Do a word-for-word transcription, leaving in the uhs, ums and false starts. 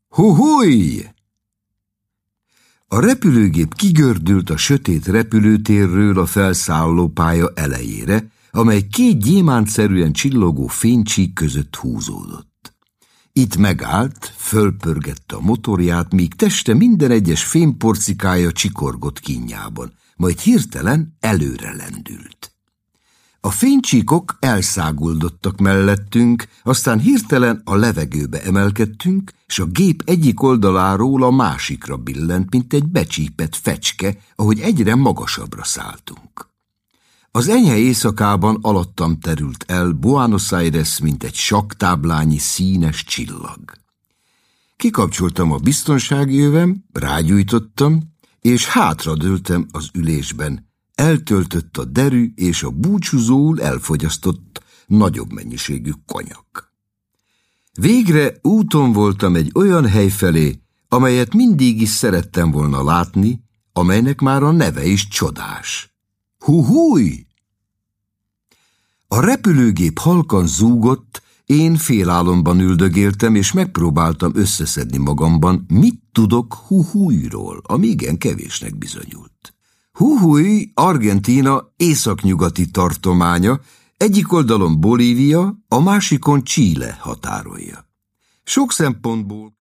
Huhuj! A repülőgép kigördült a sötét repülőtérről a felszállópálya elejére, amely két gyémántszerűen csillogó fénycsík között húzódott. Itt megállt, fölpörgette a motorját, míg teste minden egyes fémporcikája csikorgott kínjában, majd hirtelen előre lendült. A fénycsíkok elszáguldottak mellettünk, aztán hirtelen a levegőbe emelkedtünk, és a gép egyik oldaláról a másikra billent, mint egy becsípett fecske, ahogy egyre magasabbra szálltunk. Az enyhe éjszakában alattam terült el Buenos Aires, mint egy sakktáblányi színes csillag. Kikapcsoltam a biztonsági övem, rágyújtottam, és hátradőltem az ülésben. Eltöltött a derű és a búcsúzóul elfogyasztott nagyobb mennyiségű konyak. Végre úton voltam egy olyan hely felé, amelyet mindig is szerettem volna látni, amelynek már a neve is csodás. Huhuj! A repülőgép halkan zúgott, én félálomban üldögéltem, és megpróbáltam összeszedni magamban, mit tudok Huhujról, ami igen kevésnek bizonyult. Huhuj Argentína északnyugati tartománya, egyik oldalon Bolívia, a másikon Chile határolja. Sok szempontból